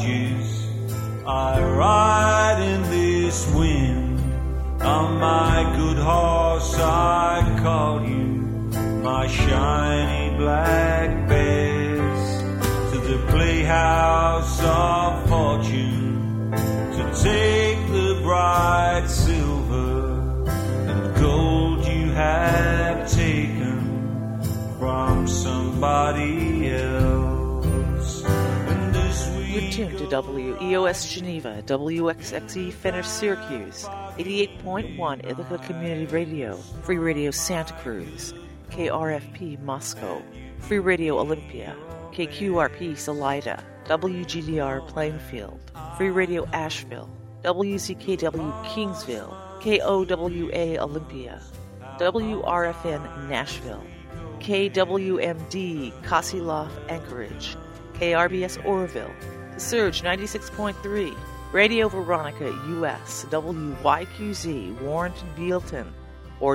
torches. I ride in this wind. On my good horse I call you, my shiny black bears, to the playhouse of fortune, to take the bright silver and gold you have taken from somebody else. And this You're tuned to WEOS Geneva, WXXE Fenner Syracuse, 88.1 Ithaca Community Radio, Free Radio Santa Cruz, KRFP Moscow, Free Radio Olympia, KQRP Salida, WGDR Plainfield, Free Radio Asheville, WZKW Kingsville, KOWA Olympia, WRFN Nashville, KWMD Kasilof Anchorage, KRBS Oroville, The Surge 96.3, Radio Veronica US, WYQZ Warrenton Bealton, or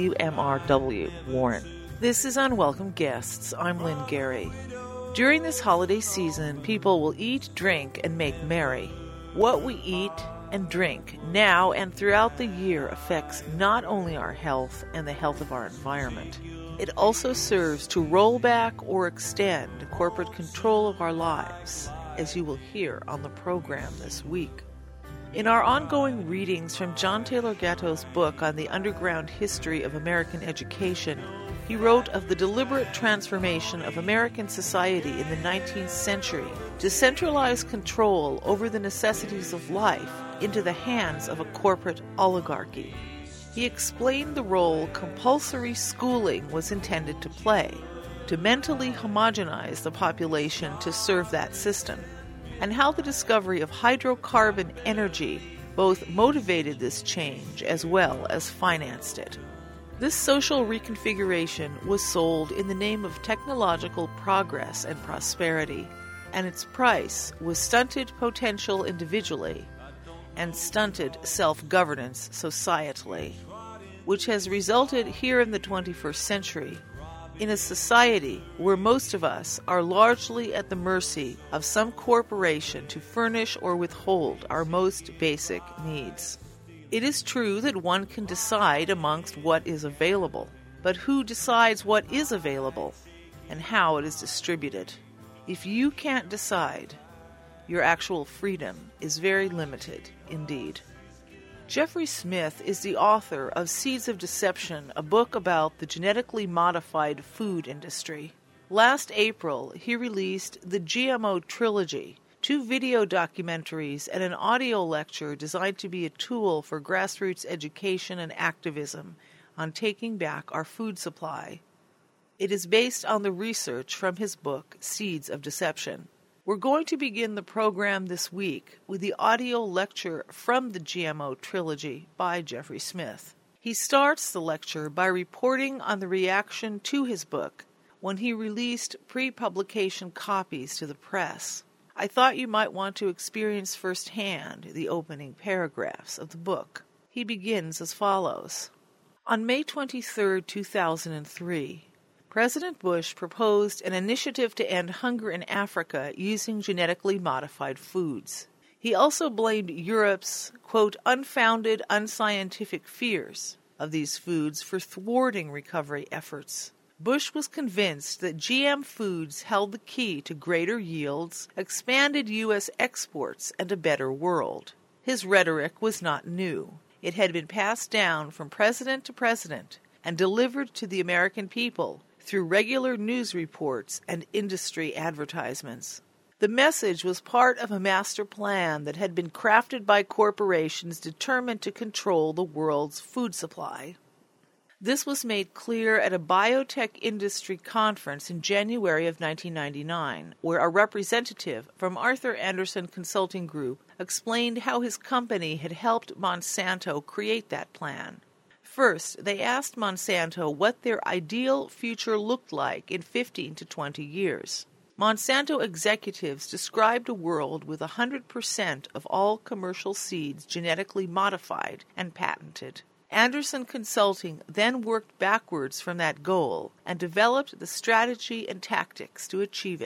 WMRW Warren. This is Unwelcome Guests. I'm Lynn Gary. During this holiday season, people will eat, drink, and make merry. What we eat and drink now and throughout the year affects not only our health and the health of our environment. It also serves to roll back or extend corporate control of our lives, as you will hear on the program this week. In our ongoing readings from John Taylor Gatto's book on the underground history of American education, he wrote of the deliberate transformation of American society in the 19th century to centralize control over the necessities of life into the hands of a corporate oligarchy. He explained the role compulsory schooling was intended to play, to mentally homogenize the population to serve that system, and how the discovery of hydrocarbon energy both motivated this change as well as financed it. This social reconfiguration was sold in the name of technological progress and prosperity, and its price was stunted potential individually and stunted self-governance societally, which has resulted here in the 21st century in a society where most of us are largely at the mercy of some corporation to furnish or withhold our most basic needs. It is true that one can decide amongst what is available, but who decides what is available and how it is distributed? If you can't decide, your actual freedom is very limited indeed. Jeffrey Smith is the author of Seeds of Deception, a book about the genetically modified food industry. Last April, he released the GMO Trilogy, 2 video documentaries and an audio lecture designed to be a tool for grassroots education and activism on taking back our food supply. It is based on the research from his book, Seeds of Deception. We're going to begin the program this week with the audio lecture from the GMO Trilogy by Jeffrey Smith. He starts the lecture by reporting on the reaction to his book when he released pre-publication copies to the press. I thought you might want to experience firsthand the opening paragraphs of the book. He begins as follows. On May 23, 2003, President Bush proposed an initiative to end hunger in Africa using genetically modified foods. He also blamed Europe's, quote, unfounded, unscientific fears of these foods for thwarting recovery efforts. Bush was convinced that GM foods held the key to greater yields, expanded U.S. exports, and a better world. His rhetoric was not new. It had been passed down from president to president and delivered to the American people through regular news reports and industry advertisements. The message was part of a master plan that had been crafted by corporations determined to control the world's food supply. This was made clear at a biotech industry conference in January of 1999, where a representative from Arthur Andersen Consulting Group explained how his company had helped Monsanto create that plan. First, they asked Monsanto what their ideal future looked like in 15 to 20 years. Monsanto executives described a world with 100% of all commercial seeds genetically modified and patented. Andersen Consulting then worked backwards from that goal and developed the strategy and tactics to achieve it.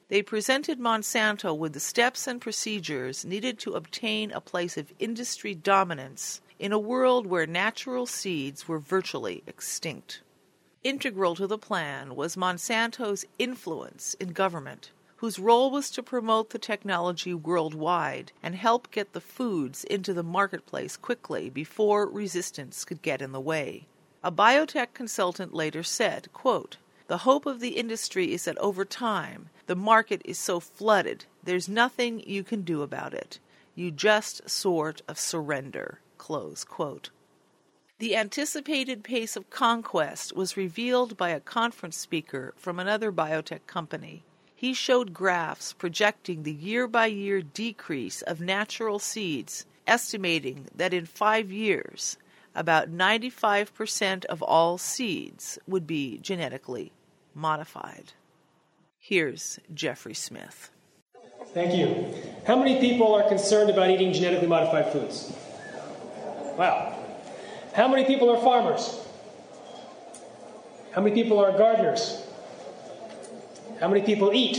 They presented Monsanto with the steps and procedures needed to obtain a place of industry dominance in a world where natural seeds were virtually extinct. Integral to the plan was Monsanto's influence in government, whose role was to promote the technology worldwide and help get the foods into the marketplace quickly before resistance could get in the way. A biotech consultant later said, quote, "The hope of the industry is that over time, the market is so flooded, there's nothing you can do about it. You just sort of surrender." Close quote. The anticipated pace of conquest was revealed by a conference speaker from another biotech company. He showed graphs projecting the year-by-year decrease of natural seeds, estimating that in 5 years, about 95% of all seeds would be genetically modified. Here's Jeffrey Smith. Thank you. How many people are concerned about eating genetically modified foods? Wow. How many people are farmers? How many people are gardeners? How many people eat?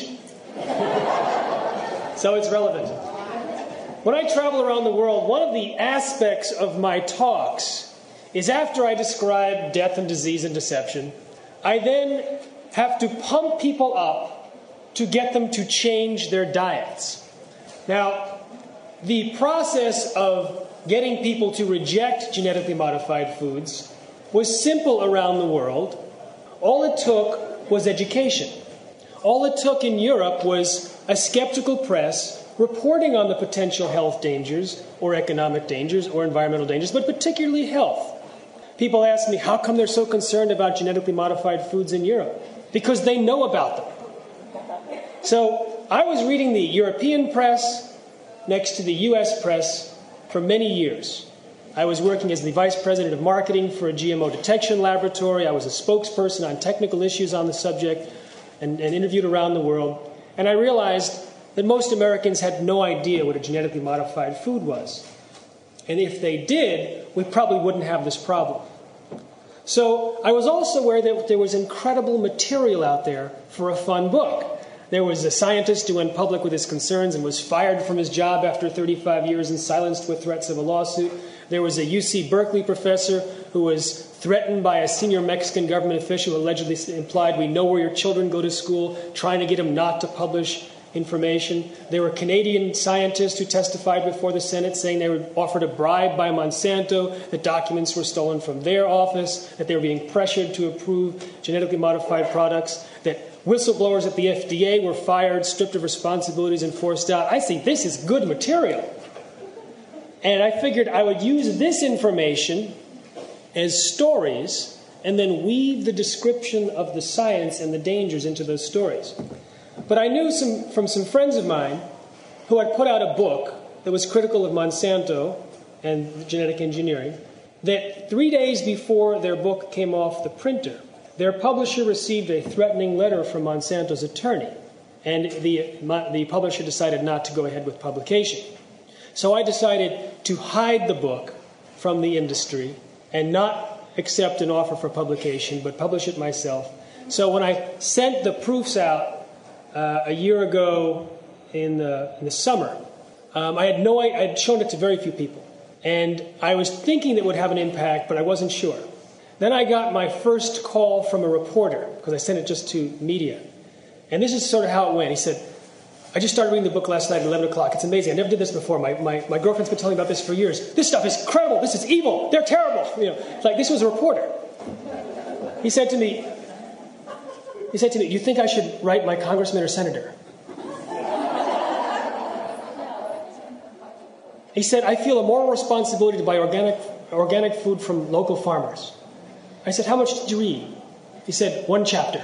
So it's relevant. When I travel around the world, one of the aspects of my talks is after I describe death and disease and deception, I then have to pump people up to get them to change their diets. Now, the process of getting people to reject genetically modified foods was simple around the world. All it took was education. All it took in Europe was a skeptical press reporting on the potential health dangers or economic dangers or environmental dangers, but particularly health. People ask me, how come they're so concerned about genetically modified foods in Europe? Because they know about them. So I was reading the European press next to the US press for many years. I was working as the vice president of marketing for a GMO detection laboratory. I was a spokesperson on technical issues on the subject and interviewed around the world. And I realized that most Americans had no idea what a genetically modified food was. And if they did, we probably wouldn't have this problem. So I was also aware that there was incredible material out there for a fun book. There was a scientist who went public with his concerns and was fired from his job after 35 years and silenced with threats of a lawsuit. There was a UC Berkeley professor who was threatened by a senior Mexican government official who allegedly implied, "We know where your children go to school," trying to get him not to publish information. There were Canadian scientists who testified before the Senate saying they were offered a bribe by Monsanto, that documents were stolen from their office, that they were being pressured to approve genetically modified products, that whistleblowers at the FDA were fired, stripped of responsibilities, and forced out. I think this is good material. And I figured I would use this information as stories and then weave the description of the science and the dangers into those stories. But I knew from some friends of mine who had put out a book that was critical of Monsanto and genetic engineering, that 3 days before their book came off the printer, their publisher received a threatening letter from Monsanto's attorney, and the publisher decided not to go ahead with publication. So I decided to hide the book from the industry and not accept an offer for publication, but publish it myself. So when I sent the proofs out a year ago in the summer, I had shown it to very few people. And I was thinking that it would have an impact, but I wasn't sure. Then I got my first call from a reporter, because I sent it just to media. And this is sort of how it went. He said, "I just started reading the book last night at 11 o'clock. It's amazing. I never did this before. My girlfriend's been telling me about this for years. This stuff is incredible. This is evil. They're terrible." Like this was a reporter. He said to me, "You think I should write my congressman or senator?" He said, "I feel a moral responsibility to buy organic food from local farmers." I said, "How much did you read?" He said, "1 chapter."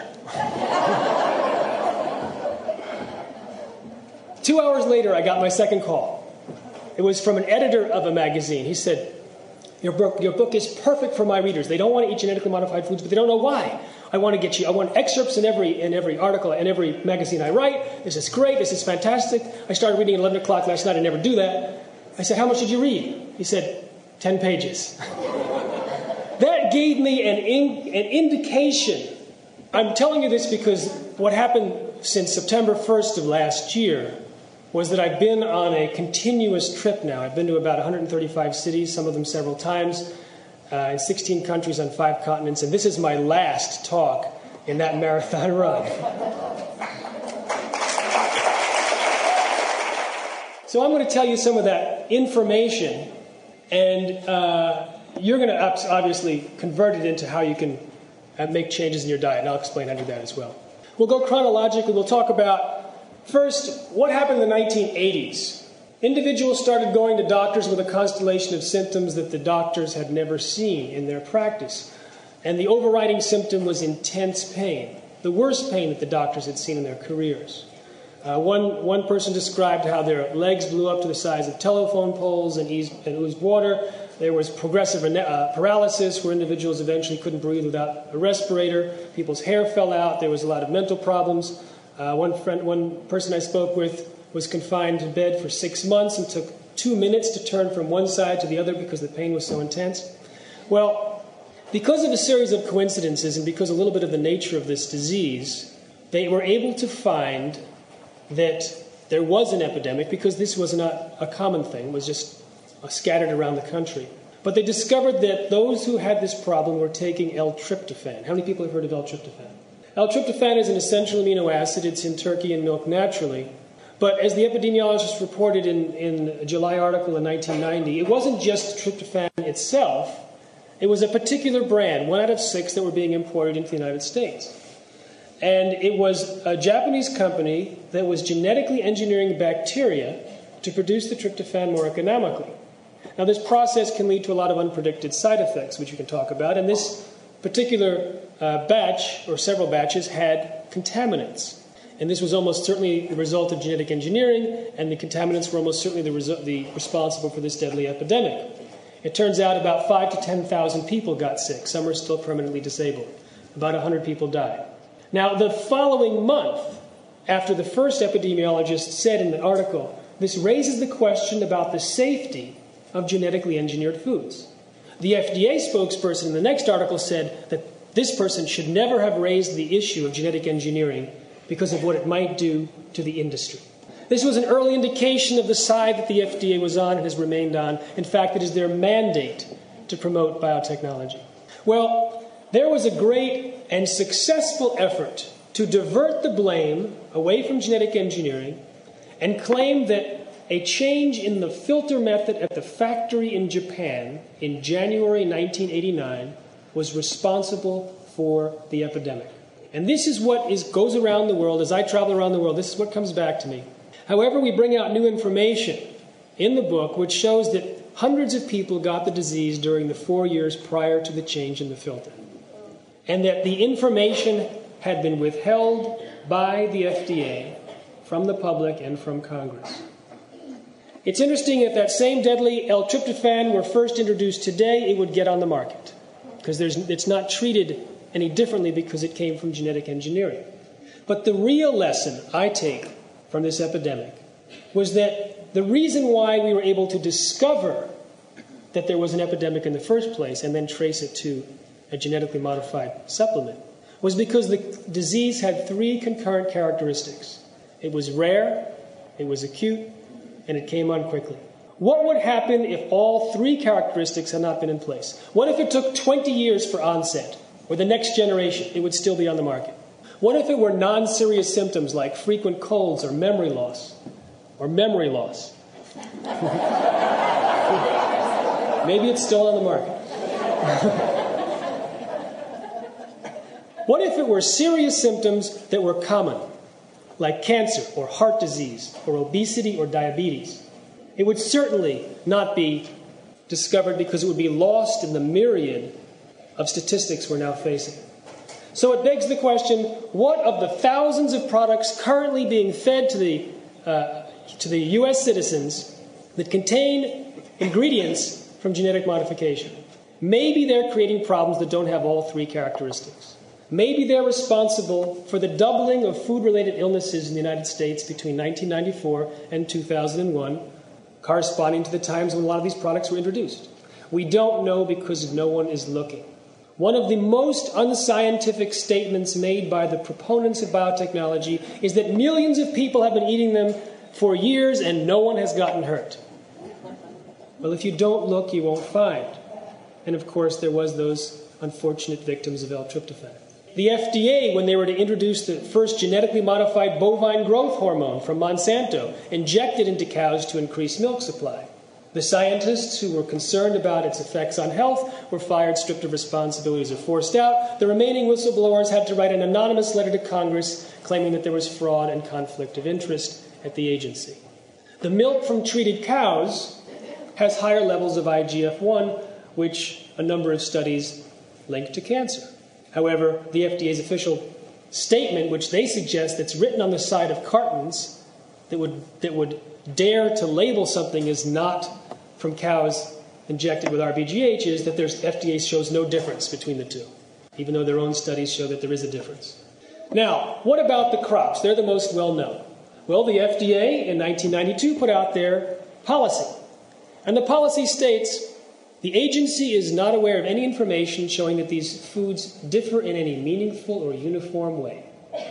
2 hours later, I got my second call. It was from an editor of a magazine. He said, your book is perfect for my readers. They don't want to eat genetically modified foods, but they don't know why. I want excerpts in every article and every magazine I write. This is great. This is fantastic. I started reading at 11 o'clock last night. I never do that. I said, "How much did you read?" He said, 10 pages. That gave me an indication. I'm telling you this because what happened since September 1st of last year was that I've been on a continuous trip now. I've been to about 135 cities, some of them several times, in 16 countries on 5 continents, and this is my last talk in that marathon run. So I'm going to tell you some of that information, and you're going to obviously convert it into how you can make changes in your diet, and I'll explain how to do that as well. We'll go chronologically. We'll talk about, first, what happened in the 1980s. Individuals started going to doctors with a constellation of symptoms that the doctors had never seen in their practice. And the overriding symptom was intense pain, the worst pain that the doctors had seen in their careers. One person described how their legs blew up to the size of telephone poles and oozed water. There was progressive paralysis, where individuals eventually couldn't breathe without a respirator. People's hair fell out. There was a lot of mental problems. One person I spoke with was confined to bed for 6 months and took 2 minutes to turn from one side to the other because the pain was so intense. Well, because of a series of coincidences and because a little bit of the nature of this disease, they were able to find that there was an epidemic, because this was not a common thing. It was just scattered around the country. But they discovered that those who had this problem were taking L-tryptophan. How many people have heard of L-tryptophan? L-tryptophan is an essential amino acid. It's in turkey and milk naturally. But as the epidemiologist reported in a July article in 1990, it wasn't just tryptophan itself. It was a particular brand, 1 out of 6, that were being imported into the United States. And it was a Japanese company that was genetically engineering bacteria to produce the tryptophan more economically. Now, this process can lead to a lot of unpredicted side effects, which we can talk about. And this particular batch, or several batches, had contaminants. And this was almost certainly the result of genetic engineering, and the contaminants were almost certainly the responsible for this deadly epidemic. It turns out about 5,000 to 10,000 people got sick. Some are still permanently disabled. About 100 people died. Now, the following month, after the first epidemiologist said in the article, this raises the question about the safety of genetically engineered foods. The FDA spokesperson in the next article said that this person should never have raised the issue of genetic engineering because of what it might do to the industry. This was an early indication of the side that the FDA was on and has remained on. In fact, it is their mandate to promote biotechnology. Well, there was a great and successful effort to divert the blame away from genetic engineering and claim that a change in the filter method at the factory in Japan in January 1989 was responsible for the epidemic. And this is what goes around the world. As I travel around the world, this is what comes back to me. However, we bring out new information in the book which shows that hundreds of people got the disease during the 4 years prior to the change in the filter, and that the information had been withheld by the FDA from the public and from Congress. It's interesting, if that same deadly L-tryptophan were first introduced today, it would get on the market, because it's not treated any differently because it came from genetic engineering. But the real lesson I take from this epidemic was that the reason why we were able to discover that there was an epidemic in the first place and then trace it to a genetically modified supplement was because the disease had 3 concurrent characteristics. It was rare, it was acute, and it came on quickly. What would happen if all 3 characteristics had not been in place? What if it took 20 years for onset, or the next generation? It would still be on the market. What if it were non-serious symptoms like frequent colds or memory loss? Maybe it's still on the market. What if it were serious symptoms that were common, like cancer or heart disease or obesity or diabetes? It would certainly not be discovered because it would be lost in the myriad of statistics we're now facing. So it begs the question, what of the thousands of products currently being fed to the U.S. citizens that contain ingredients from genetic modification? Maybe they're creating problems that don't have all 3 characteristics. Maybe they're responsible for the doubling of food-related illnesses in the United States between 1994 and 2001, corresponding to the times when a lot of these products were introduced. We don't know because no one is looking. One of the most unscientific statements made by the proponents of biotechnology is that millions of people have been eating them for years and no one has gotten hurt. Well, if you don't look, you won't find. And of course, there was those unfortunate victims of L-tryptophan. The FDA, when they were to introduce the first genetically modified bovine growth hormone from Monsanto, injected into cows to increase milk supply. The scientists who were concerned about its effects on health were fired, stripped of responsibilities, or forced out. The remaining whistleblowers had to write an anonymous letter to Congress claiming that there was fraud and conflict of interest at the agency. The milk from treated cows has higher levels of IGF-1, which a number of studies link to cancer. However, the FDA's official statement, which they suggest that's written on the side of cartons that would dare to label something as not from cows injected with RBGH, is that FDA shows no difference between the two, even though their own studies show that there is a difference. Now, what about the crops? They're the most well-known. Well, the FDA in 1992 put out their policy. And the policy states, the agency is not aware of any information showing that these foods differ in any meaningful or uniform way.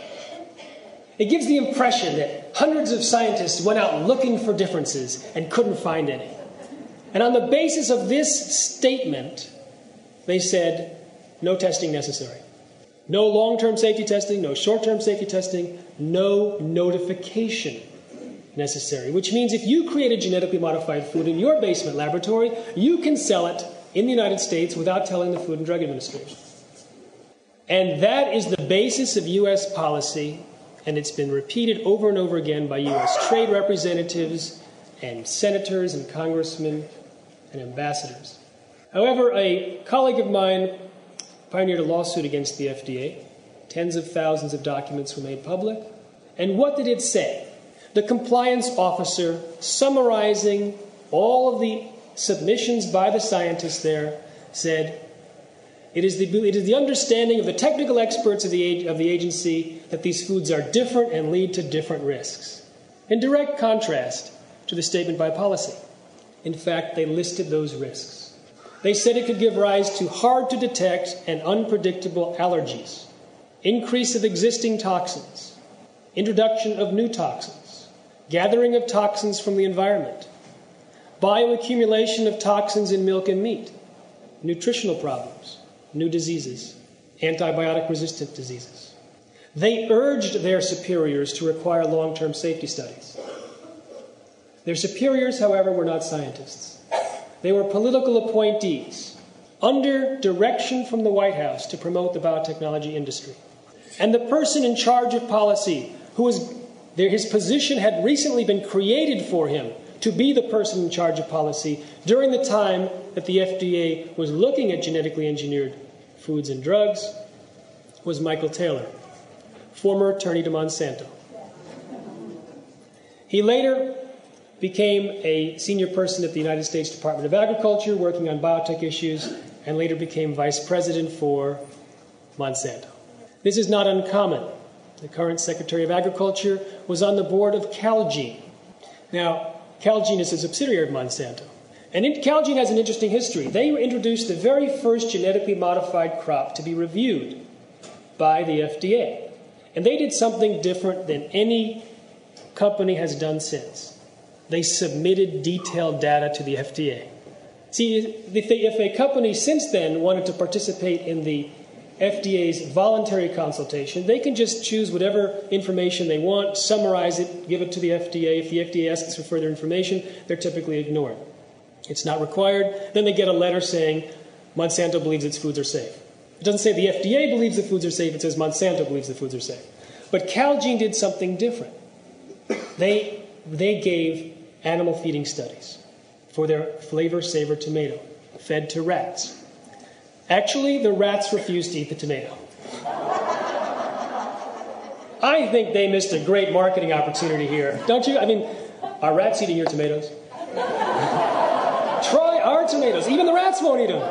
It gives the impression that hundreds of scientists went out looking for differences and couldn't find any. And on the basis of this statement, they said, no testing necessary. No long-term safety testing, no short-term safety testing, no notification necessary. Which means if you create a genetically modified food in your basement laboratory, you can sell it in the United States without telling the Food and Drug Administration. And that is the basis of U.S. policy, and it's been repeated over and over again by U.S. trade representatives and senators and congressmen and ambassadors. However, a colleague of mine pioneered a lawsuit against the FDA. Tens of thousands of documents were made public. And what did it say? The compliance officer, summarizing all of the submissions by the scientists there, said, it is the understanding of the technical experts of the agency that these foods are different and lead to different risks. In direct contrast to the statement by policy. In fact, they listed those risks. They said it could give rise to hard-to-detect and unpredictable allergies, increase of existing toxins, introduction of new toxins, gathering of toxins from the environment, bioaccumulation of toxins in milk and meat, nutritional problems, new diseases, antibiotic-resistant diseases. They urged their superiors to require long-term safety studies. Their superiors, however, were not scientists. They were political appointees under direction from the White House to promote the biotechnology industry. And the person in charge of policy, his position had recently been created for him to be the person in charge of policy during the time that the FDA was looking at genetically engineered foods and drugs, was Michael Taylor, former attorney to Monsanto. He later became a senior person at the United States Department of Agriculture working on biotech issues, and later became vice president for Monsanto. This is not uncommon. The current Secretary of Agriculture was on the board of Calgene. Now, Calgene is a subsidiary of Monsanto. And Calgene has an interesting history. They introduced the very first genetically modified crop to be reviewed by the FDA. And they did something different than any company has done since. They submitted detailed data to the FDA. See, if a company since then wanted to participate in the FDA's voluntary consultation, they can just choose whatever information they want, summarize it, give it to the FDA. If the FDA asks for further information, they're typically ignored. It's not required. Then they get a letter saying Monsanto believes its foods are safe. It doesn't say the FDA believes the foods are safe. It says Monsanto believes the foods are safe. But Calgene did something different. They gave animal feeding studies for their Flavor Savor tomato, fed to rats. Actually, the rats refused to eat the tomato. I think they missed a great marketing opportunity here. Don't you? I mean, are rats eating your tomatoes? Try our tomatoes. Even the rats won't eat them.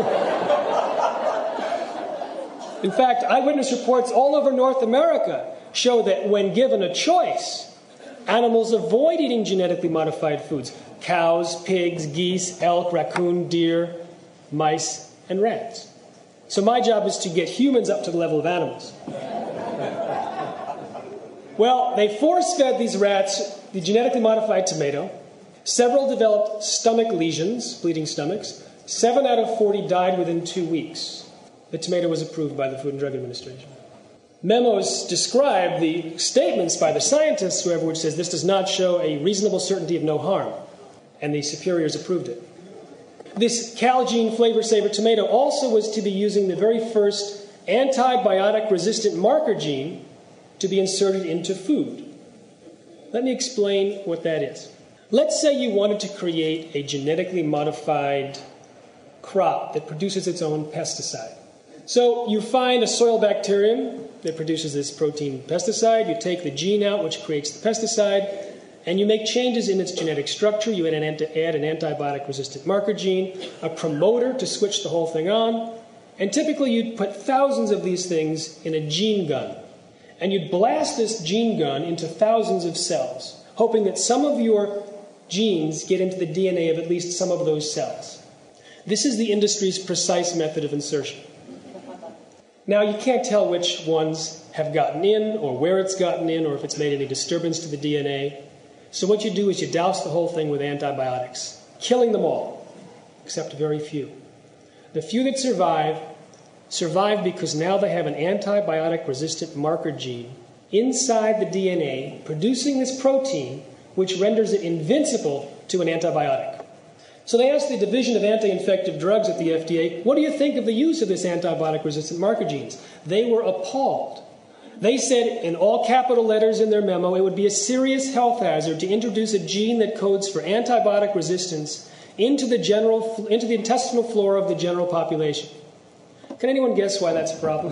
In fact, eyewitness reports all over North America show that when given a choice, animals avoid eating genetically modified foods. Cows, pigs, geese, elk, raccoon, deer, mice, and rats. So my job is to get humans up to the level of animals. Well, they force-fed these rats the genetically modified tomato. Several developed stomach lesions, bleeding stomachs. 7 out of 40 died within 2 weeks. The tomato was approved by the Food and Drug Administration. Memos describe the statements by the scientists, whoever, which says this does not show a reasonable certainty of no harm. And the superiors approved it. This Calgene Flavor Saver tomato also was to be using the very first antibiotic-resistant marker gene to be inserted into food. Let me explain what that is. Let's say you wanted to create a genetically modified crop that produces its own pesticide. So you find a soil bacterium that produces this protein pesticide. You take the gene out, which creates the pesticide, and you make changes in its genetic structure. You add an antibiotic-resistant marker gene, a promoter to switch the whole thing on, and typically you'd put thousands of these things in a gene gun. And you'd blast this gene gun into thousands of cells, hoping that some of your genes get into the DNA of at least some of those cells. This is the industry's precise method of insertion. Now, you can't tell which ones have gotten in, or where it's gotten in, or if it's made any disturbance to the DNA. So what you do is you douse the whole thing with antibiotics, killing them all, except very few. The few that survive because now they have an antibiotic-resistant marker gene inside the DNA, producing this protein, which renders it invincible to an antibiotic. So they asked the Division of Anti-Infective Drugs at the FDA, what do you think of the use of this antibiotic-resistant marker genes? They were appalled. They said in all capital letters in their memo, it would be a serious health hazard to introduce a gene that codes for antibiotic resistance into the intestinal flora of the general population. Can anyone guess why that's a problem?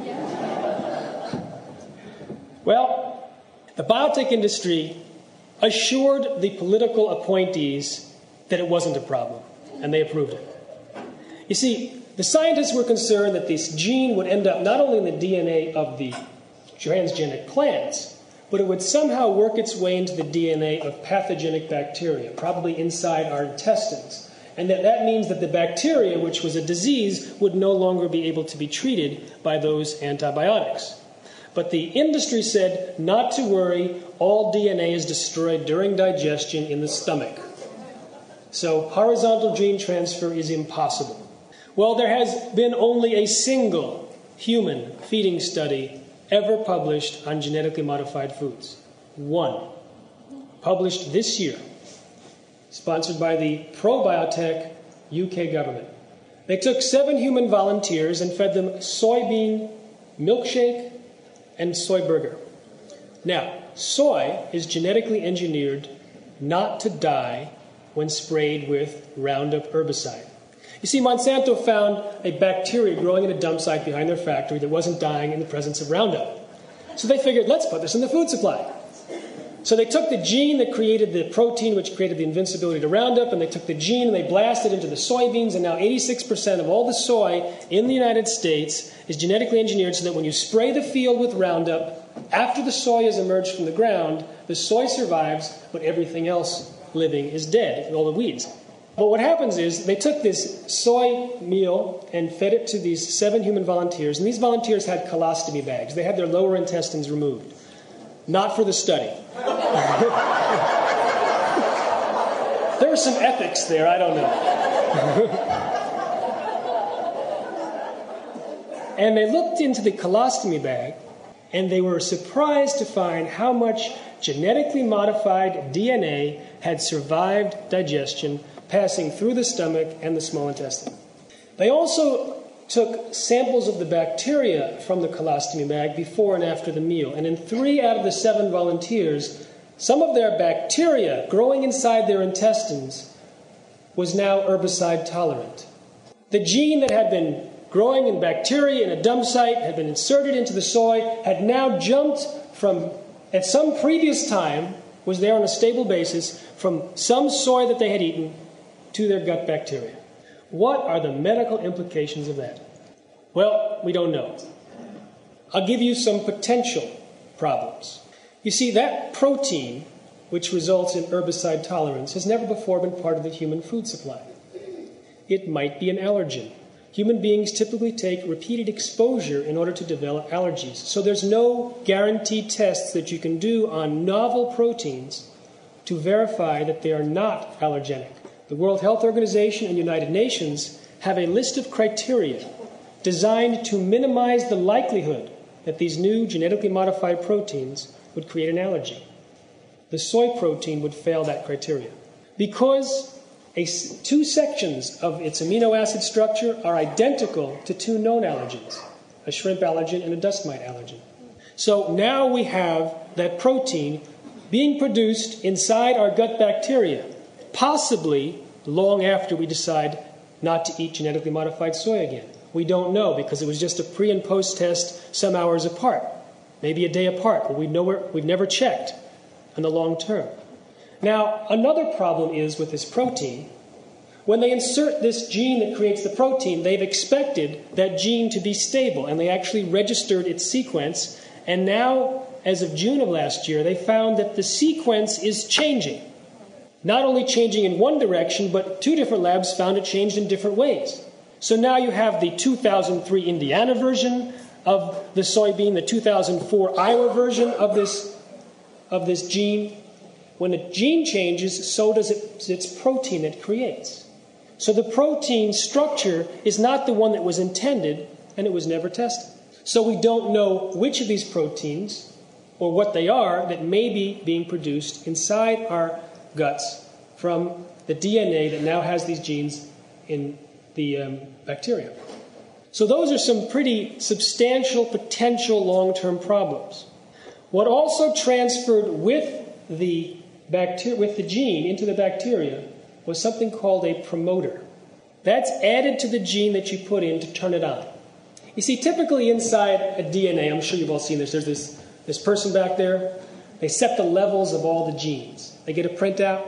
Well, the biotech industry assured the political appointees that it wasn't a problem, and they approved it. You see, the scientists were concerned that this gene would end up not only in the DNA of the transgenic plants, but it would somehow work its way into the DNA of pathogenic bacteria, probably inside our intestines. And that means that the bacteria, which was a disease, would no longer be able to be treated by those antibiotics. But the industry said not to worry, all DNA is destroyed during digestion in the stomach. So horizontal gene transfer is impossible. Well, there has been only a single human feeding study ever published on genetically modified foods. One. Published this year. Sponsored by the pro-biotech UK government. They took 7 human volunteers and fed them soybean milkshake and soy burger. Now, soy is genetically engineered not to die when sprayed with Roundup herbicide. You see, Monsanto found a bacteria growing in a dump site behind their factory that wasn't dying in the presence of Roundup. So they figured, let's put this in the food supply. So they took the gene that created the protein which created the invincibility to Roundup, and they took the gene and they blasted it into the soybeans, and now 86% of all the soy in the United States is genetically engineered so that when you spray the field with Roundup, after the soy has emerged from the ground, the soy survives, but everything else living is dead, all the weeds. But what happens is they took this soy meal and fed it to these 7 human volunteers, and these volunteers had colostomy bags. They had their lower intestines removed. Not for the study. There was some ethics there, I don't know. And they looked into the colostomy bag, and they were surprised to find how much genetically modified DNA had survived digestion, passing through the stomach and the small intestine. They also took samples of the bacteria from the colostomy bag before and after the meal. And in 3 out of the 7 volunteers, some of their bacteria growing inside their intestines was now herbicide tolerant. The gene that had been growing in bacteria in a dump site had been inserted into the soy, had now jumped from, at some previous time, was there on a stable basis, from some soy that they had eaten to their gut bacteria. What are the medical implications of that? Well, we don't know. I'll give you some potential problems. You see, that protein, which results in herbicide tolerance, has never before been part of the human food supply. It might be an allergen. human beings typically take repeated exposure in order to develop allergies. So there's no guaranteed tests that you can do on novel proteins to verify that they are not allergenic. The World Health Organization and United Nations have a list of criteria designed to minimize the likelihood that these new genetically modified proteins would create an allergy. The soy protein would fail that criteria because two sections of its amino acid structure are identical to two known allergens, a shrimp allergen and a dust mite allergen. So now we have that protein being produced inside our gut bacteria, possibly long after we decide not to eat genetically modified soy again. We don't know because it was just a pre and post test some hours apart, maybe a day apart, but we've never checked in the long term. Now, another problem is with this protein. When they insert this gene that creates the protein, they've expected that gene to be stable, and they actually registered its sequence. And now, as of June of last year, they found that the sequence is changing. Not only changing in one direction, but two different labs found it changed in different ways. So now you have the 2003 Indiana version of the soybean, the 2004 Iowa version of this gene. When a gene changes, so does its protein it creates. So the protein structure is not the one that was intended, and it was never tested. So we don't know which of these proteins or what they are that may be being produced inside our guts from the DNA that now has these genes in the bacteria. So those are some pretty substantial potential long-term problems. What also transferred with the gene into the bacteria was something called a promoter. That's added to the gene that you put in to turn it on. You see, typically inside a DNA, I'm sure you've all seen this, there's this person back there. They set the levels of all the genes. They get a printout.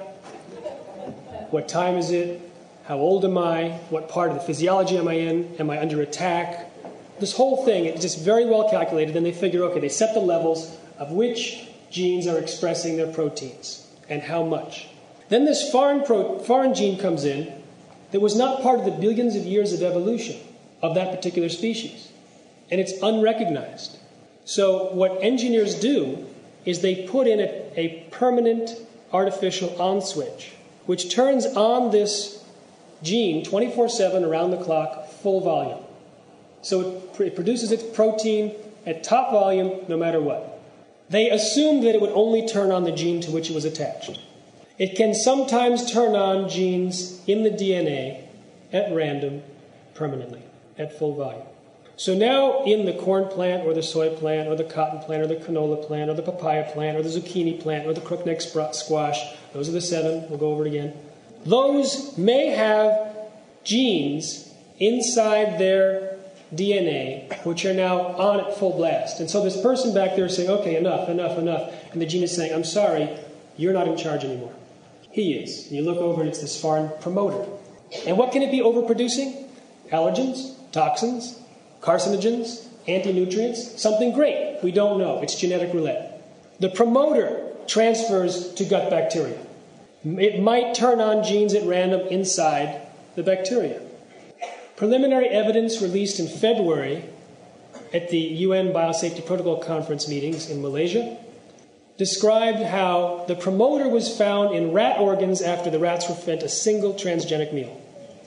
What time is it? How old am I? What part of the physiology am I in? Am I under attack? This whole thing, it's just very well calculated. Then they figure, okay, they set the levels of which genes are expressing their proteins and how much. Then this foreign gene comes in that was not part of the billions of years of evolution of that particular species. And it's unrecognized. So what engineers do is they put in a permanent artificial on switch, which turns on this gene 24/7 around the clock, full volume. So it produces its protein at top volume no matter what. They assumed that it would only turn on the gene to which it was attached. It can sometimes turn on genes in the DNA at random permanently, at full volume. So now in the corn plant or the soy plant or the cotton plant or the canola plant or the papaya plant or the zucchini plant or the crookneck squash, those are the 7, we'll go over it again. Those may have genes inside their DNA which are now on at full blast. And so this person back there is saying, okay, enough. And the gene is saying, I'm sorry, you're not in charge anymore. He is. And you look over and it's this foreign promoter. And what can it be overproducing? Allergens, toxins, carcinogens, anti-nutrients, something great. We don't know. It's genetic roulette. The promoter transfers to gut bacteria. It might turn on genes at random inside the bacteria. Preliminary evidence released in February at the UN Biosafety Protocol Conference meetings in Malaysia described how the promoter was found in rat organs after the rats were fed a single transgenic meal.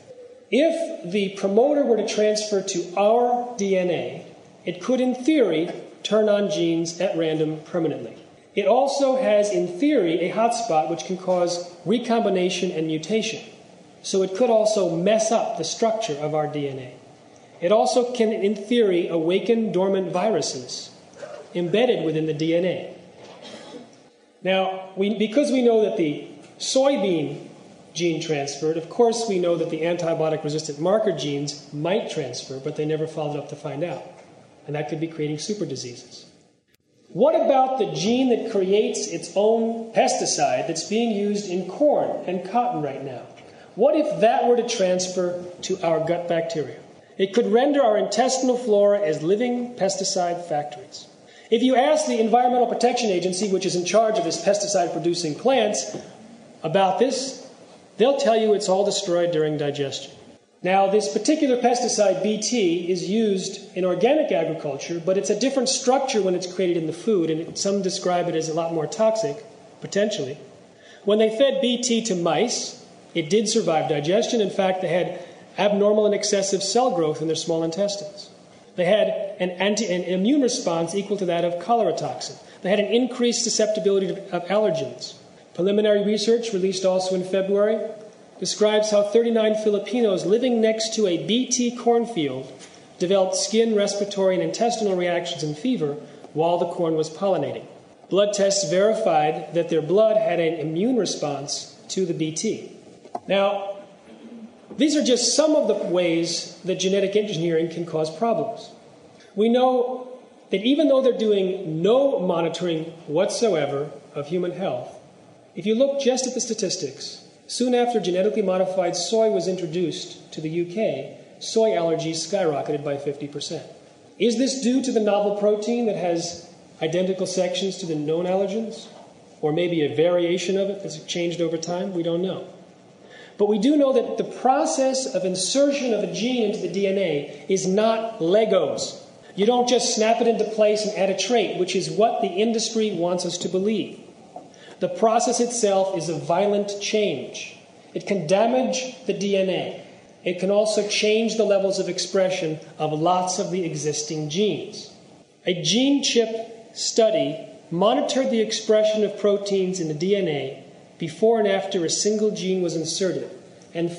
If the promoter were to transfer to our DNA, it could, in theory, turn on genes at random permanently. It also has, in theory, a hotspot which can cause recombination and mutation. So it could also mess up the structure of our DNA. It also can, in theory, awaken dormant viruses embedded within the DNA. Now, because we know that the soybean gene transferred, of course we know that the antibiotic-resistant marker genes might transfer, but they never followed up to find out. And that could be creating super diseases. What about the gene that creates its own pesticide that's being used in corn and cotton right now? What if that were to transfer to our gut bacteria? It could render our intestinal flora as living pesticide factories. If you ask the Environmental Protection Agency, which is in charge of this pesticide-producing plants, about this, they'll tell you it's all destroyed during digestion. Now, this particular pesticide, BT, is used in organic agriculture, but it's a different structure when it's created in the food, and some describe it as a lot more toxic, potentially. When they fed BT to mice, it did survive digestion. In fact, they had abnormal and excessive cell growth in their small intestines. They had an immune response equal to that of cholera toxin. They had an increased susceptibility of allergens. Preliminary research, released also in February, describes how 39 Filipinos living next to a BT cornfield developed skin, respiratory, and intestinal reactions and fever while the corn was pollinating. Blood tests verified that their blood had an immune response to the BT. Now, these are just some of the ways that genetic engineering can cause problems. We know that even though they're doing no monitoring whatsoever of human health, if you look just at the statistics, soon after genetically modified soy was introduced to the UK, soy allergies skyrocketed by 50%. Is this due to the novel protein that has identical sections to the known allergens? Or maybe a variation of it that's changed over time? We don't know. But we do know that the process of insertion of a gene into the DNA is not Legos. You don't just snap it into place and add a trait, which is what the industry wants us to believe. The process itself is a violent change. It can damage the DNA. It can also change the levels of expression of lots of the existing genes. A gene chip study monitored the expression of proteins in the DNA before and after a single gene was inserted, and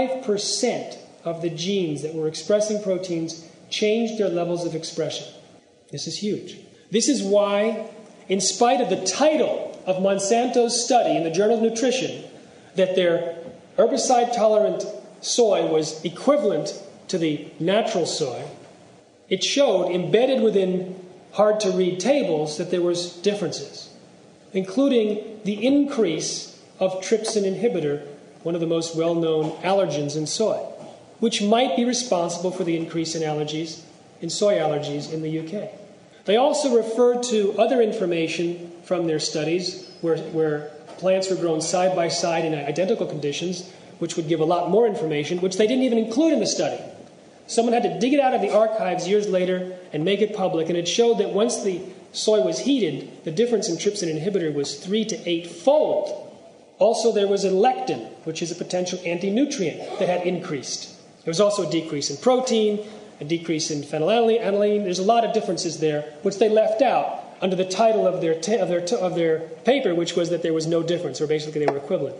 5% of the genes that were expressing proteins changed their levels of expression. This is huge. This is why, in spite of the title of Monsanto's study in the Journal of Nutrition, that their herbicide-tolerant soy was equivalent to the natural soy, it showed, embedded within hard-to-read tables, that there was differences, including the increase of trypsin inhibitor, one of the most well-known allergens in soy, which might be responsible for the increase in allergies, in soy allergies in the UK. They also referred to other information from their studies where plants were grown side by side in identical conditions, which would give a lot more information, which they didn't even include in the study. Someone had to dig it out of the archives years later and make it public, and it showed that once the soy was heated, the difference in trypsin inhibitor was 3 to 8-fold. Also, there was a lectin, which is a potential anti-nutrient, that had increased. There was also a decrease in protein, a decrease in phenylalanine. There's a lot of differences there, which they left out under the title of their paper, which was that there was no difference, or basically they were equivalent.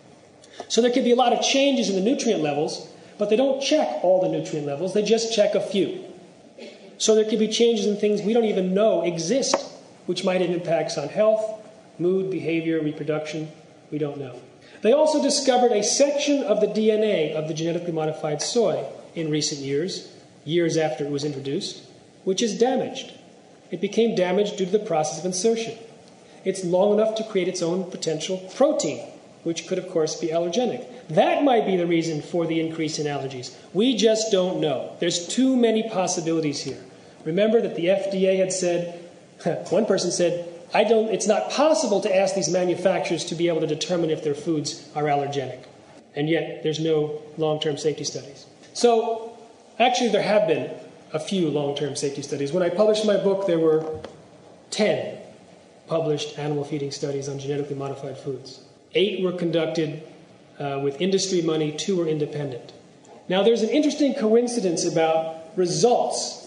So there could be a lot of changes in the nutrient levels, but they don't check all the nutrient levels. They just check a few. So there could be changes in things we don't even know exist, which might have impacts on health, mood, behavior, reproduction. We don't know. They also discovered a section of the DNA of the genetically modified soy in recent years after it was introduced, which is damaged. It became damaged due to the process of insertion. It's long enough to create its own potential protein, which could, of course, be allergenic. That might be the reason for the increase in allergies. We just don't know. There's too many possibilities here. Remember that the FDA had said, one person said, it's not possible to ask these manufacturers to be able to determine if their foods are allergenic. And yet, there's no long-term safety studies. So, actually, there have been a few long-term safety studies. When I published my book, there were 10 published animal feeding studies on genetically modified foods. 8 were conducted with industry money, 2 were independent. Now, there's an interesting coincidence about results.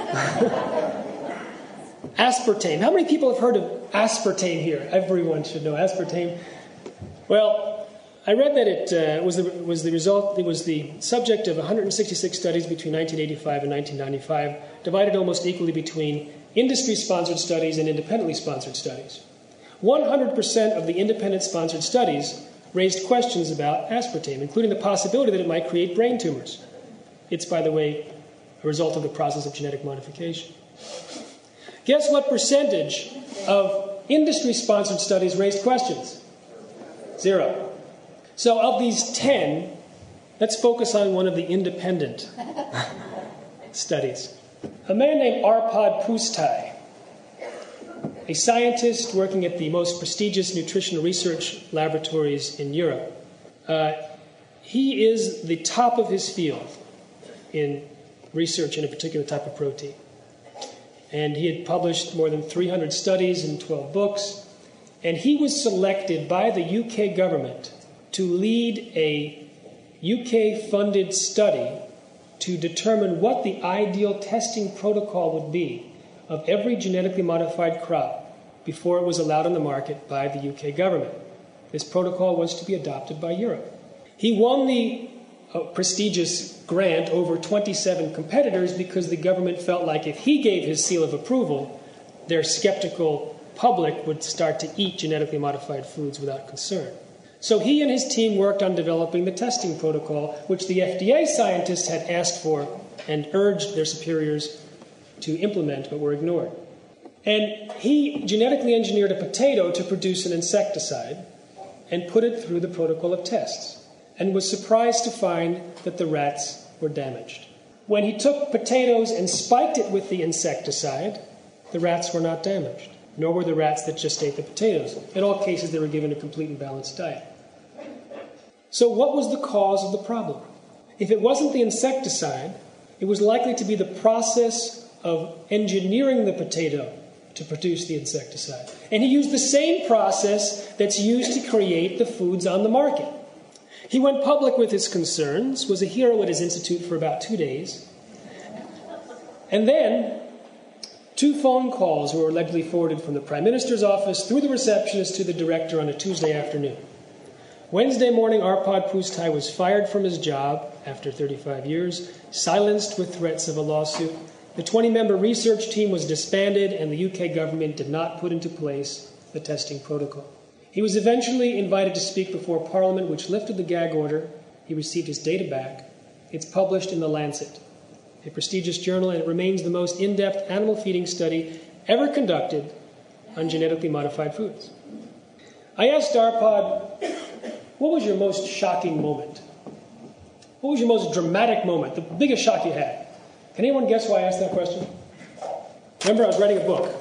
Aspartame. How many people have heard of aspartame here? Everyone should know aspartame. Well, I read that it was the subject of 166 studies between 1985 and 1995, divided almost equally between industry-sponsored studies and independently sponsored studies. 100% of the independent-sponsored studies raised questions about aspartame, including the possibility that it might create brain tumors. It's, by the way, a result of the process of genetic modification. Guess what percentage of industry-sponsored studies raised questions? 0. So of these 10, let's focus on one of the independent studies. A man named Arpad Pusztai, a scientist working at the most prestigious nutritional research laboratories in Europe, He is the top of his field in research in a particular type of protein. And he had published more than 300 studies in 12 books. And he was selected by the UK government to lead a UK-funded study to determine what the ideal testing protocol would be of every genetically modified crop before it was allowed on the market by the UK government. This protocol was to be adopted by Europe. He won the prestigious grant over 27 competitors because the government felt like if he gave his seal of approval, their skeptical public would start to eat genetically modified foods without concern. So he and his team worked on developing the testing protocol, which the FDA scientists had asked for and urged their superiors to implement, but were ignored. And he genetically engineered a potato to produce an insecticide and put it through the protocol of tests, and was surprised to find that the rats were damaged. When he took potatoes and spiked it with the insecticide, the rats were not damaged, nor were the rats that just ate the potatoes. In all cases, they were given a complete and balanced diet. So what was the cause of the problem? If it wasn't the insecticide, it was likely to be the process of engineering the potato to produce the insecticide. And he used the same process that's used to create the foods on the market. He went public with his concerns, was a hero at his institute for about 2 days, and then 2 phone calls were allegedly forwarded from the Prime Minister's office through the receptionist to the director on a Tuesday afternoon. Wednesday morning, Arpad Pusztai was fired from his job after 35 years, silenced with threats of a lawsuit. The 20-member research team was disbanded, and the UK government did not put into place the testing protocol. He was eventually invited to speak before Parliament, which lifted the gag order. He received his data back. It's published in The Lancet, a prestigious journal, and it remains the most in-depth animal feeding study ever conducted on genetically modified foods. I asked Arpad, what was your most shocking moment? What was your most dramatic moment, the biggest shock you had? Can anyone guess why I asked that question? Remember, I was writing a book.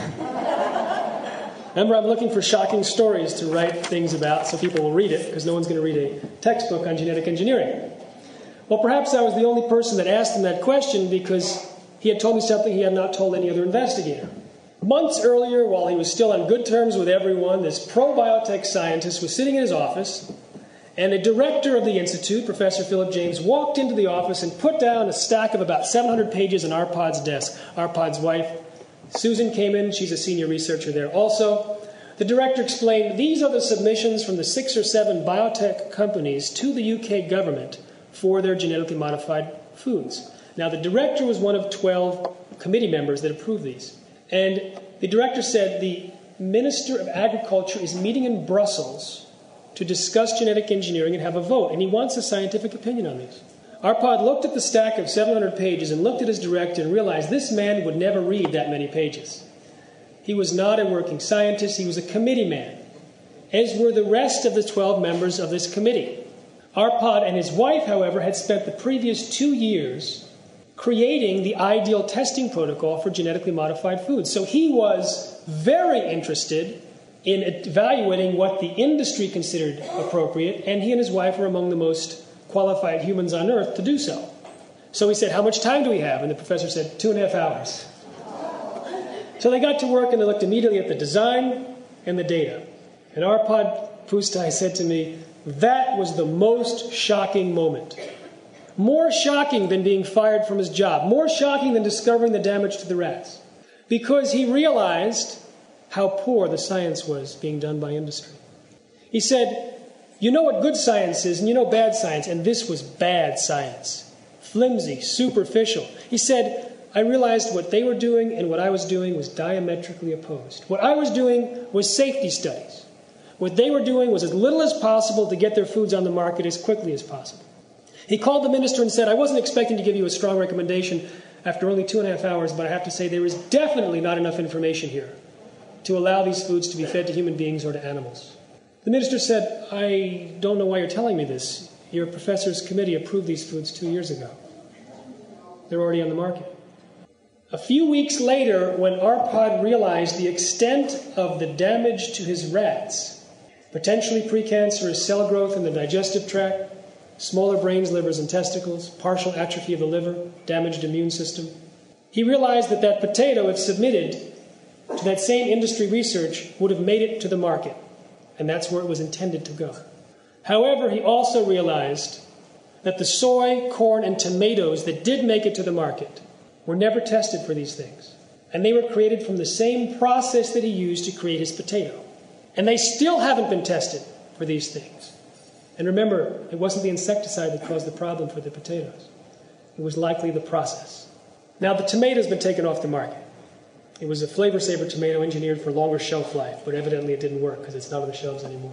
Remember, I'm looking for shocking stories to write things about so people will read it, because no one's going to read a textbook on genetic engineering. Well, perhaps I was the only person that asked him that question because he had told me something he had not told any other investigator. Months earlier, while he was still on good terms with everyone, this pro-biotech scientist was sitting in his office, and the director of the institute, Professor Philip James, walked into the office and put down a stack of about 700 pages on Arpad's desk. Arpad's wife, Susan, came in. She's a senior researcher there also. The director explained, these are the submissions from the 6 or 7 biotech companies to the UK government for their genetically modified foods. Now, the director was one of 12 committee members that approved these. And the director said the Minister of Agriculture is meeting in Brussels to discuss genetic engineering and have a vote, and he wants a scientific opinion on this. Arpad looked at the stack of 700 pages and looked at his director and realized this man would never read that many pages. He was not a working scientist, he was a committee man, as were the rest of the 12 members of this committee. Arpad and his wife, however, had spent the previous 2 years creating the ideal testing protocol for genetically modified foods. So he was very interested in evaluating what the industry considered appropriate, and he and his wife were among the most qualified humans on earth to do so. So he said, how much time do we have? And the professor said, 2.5 hours. So they got to work and they looked immediately at the design and the data. And Arpad Pusztai said to me, that was the most shocking moment. More shocking than being fired from his job. More shocking than discovering the damage to the rats. Because he realized how poor the science was being done by industry. He said, you know what good science is and you know bad science, and this was bad science. Flimsy, superficial. He said, I realized what they were doing and what I was doing was diametrically opposed. What I was doing was safety studies. What they were doing was as little as possible to get their foods on the market as quickly as possible. He called the minister and said, I wasn't expecting to give you a strong recommendation after only 2.5 hours, but I have to say there is definitely not enough information here to allow these foods to be fed to human beings or to animals. The minister said, I don't know why you're telling me this. Your professor's committee approved these foods 2 years ago. They're already on the market. A few weeks later, when Arpad realized the extent of the damage to his rats, potentially precancerous cell growth in the digestive tract, smaller brains, livers, and testicles, partial atrophy of the liver, damaged immune system. He realized that that potato, if submitted to that same industry research, would have made it to the market, and that's where it was intended to go. However, he also realized that the soy, corn, and tomatoes that did make it to the market were never tested for these things. And they were created from the same process that he used to create his potato. And they still haven't been tested for these things. And remember, it wasn't the insecticide that caused the problem for the potatoes. It was likely the process. Now, the tomato's been taken off the market. It was a Flavor Saver tomato engineered for longer shelf life, but evidently it didn't work because it's not on the shelves anymore.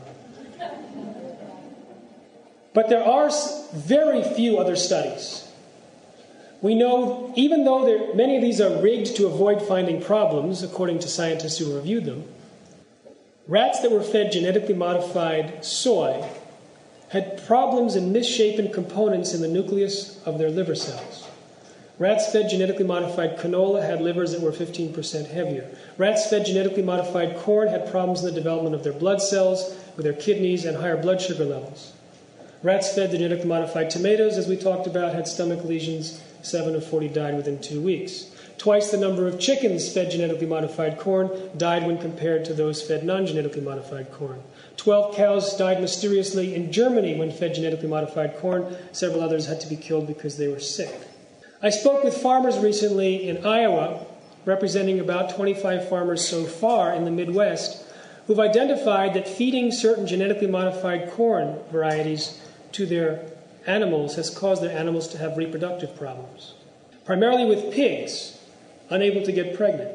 But there are very few other studies. We know, even though many of these are rigged to avoid finding problems, according to scientists who reviewed them, rats that were fed genetically modified soy had problems in misshapen components in the nucleus of their liver cells. Rats fed genetically modified canola had livers that were 15% heavier. Rats fed genetically modified corn had problems in the development of their blood cells, with their kidneys, and higher blood sugar levels. Rats fed the genetically modified tomatoes, as we talked about, had stomach lesions. 7 of 40 died within 2 weeks. Twice the number of chickens fed genetically modified corn died when compared to those fed non-genetically modified corn. 12 cows died mysteriously in Germany when fed genetically modified corn. Several others had to be killed because they were sick. I spoke with farmers recently in Iowa, representing about 25 farmers so far in the Midwest, who've identified that feeding certain genetically modified corn varieties to their animals has caused their animals to have reproductive problems, primarily with pigs unable to get pregnant.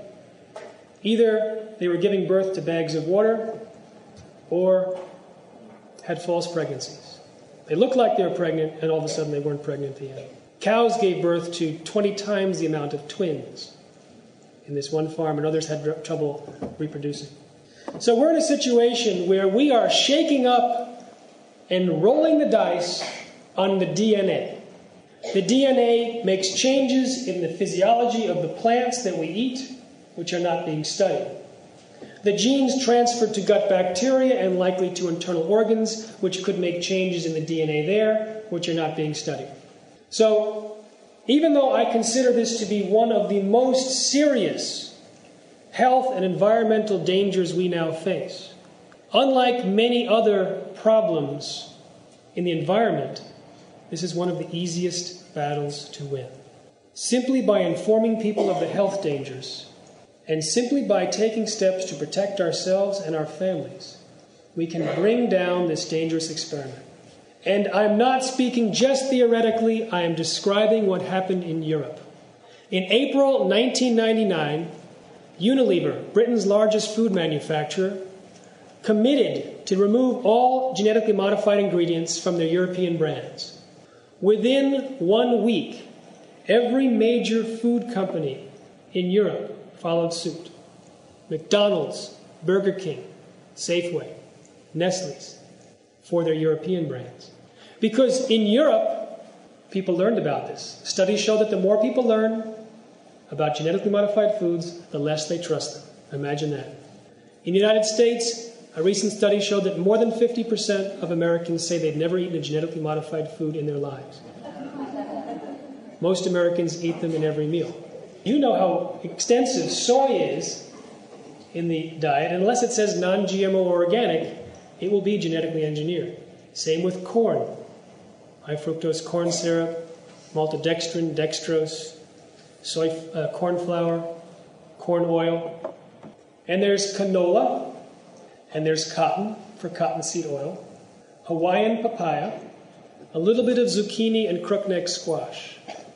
Either they were giving birth to bags of water or had false pregnancies. They looked like they were pregnant, and all of a sudden they weren't pregnant at the end. Cows gave birth to 20 times the amount of twins in this one farm, and others had trouble reproducing. So we're in a situation where we are shaking up and rolling the dice on the DNA. The DNA makes changes in the physiology of the plants that we eat, which are not being studied. The genes transferred to gut bacteria and likely to internal organs, which could make changes in the DNA there, which are not being studied. So, even though I consider this to be one of the most serious health and environmental dangers we now face, unlike many other problems in the environment, this is one of the easiest battles to win. Simply by informing people of the health dangers, and simply by taking steps to protect ourselves and our families, we can bring down this dangerous experiment. And I'm not speaking just theoretically, I am describing what happened in Europe. In April 1999, Unilever, Britain's largest food manufacturer, committed to remove all genetically modified ingredients from their European brands. Within 1 week, every major food company in Europe followed suit. McDonald's, Burger King, Safeway, Nestle's, for their European brands. Because in Europe, people learned about this. Studies show that the more people learn about genetically modified foods, the less they trust them. Imagine that. In the United States, a recent study showed that more than 50% of Americans say they've never eaten a genetically modified food in their lives. Most Americans eat them in every meal. You know how extensive soy is in the diet. Unless it says non-GMO or organic, it will be genetically engineered. Same with corn. High fructose corn syrup, maltodextrin, dextrose, corn flour, corn oil. And there's canola, and there's cotton for cottonseed oil, Hawaiian papaya, a little bit of zucchini and crookneck squash,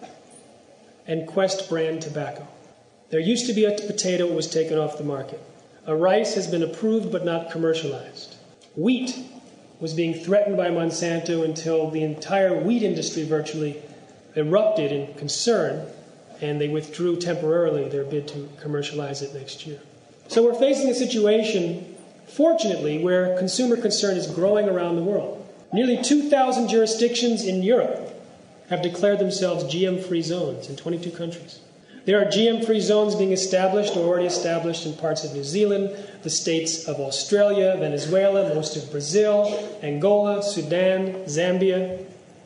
and Quest brand tobacco. There used to be a potato that was taken off the market. A rice has been approved but not commercialized. Wheat was being threatened by Monsanto until the entire wheat industry virtually erupted in concern, and they withdrew temporarily their bid to commercialize it next year. So we're facing a situation, fortunately, where consumer concern is growing around the world. Nearly 2,000 jurisdictions in Europe have declared themselves GM-free zones in 22 countries. There are GM-free zones being established or already established in parts of New Zealand, the states of Australia, Venezuela, most of Brazil, Angola, Sudan, Zambia.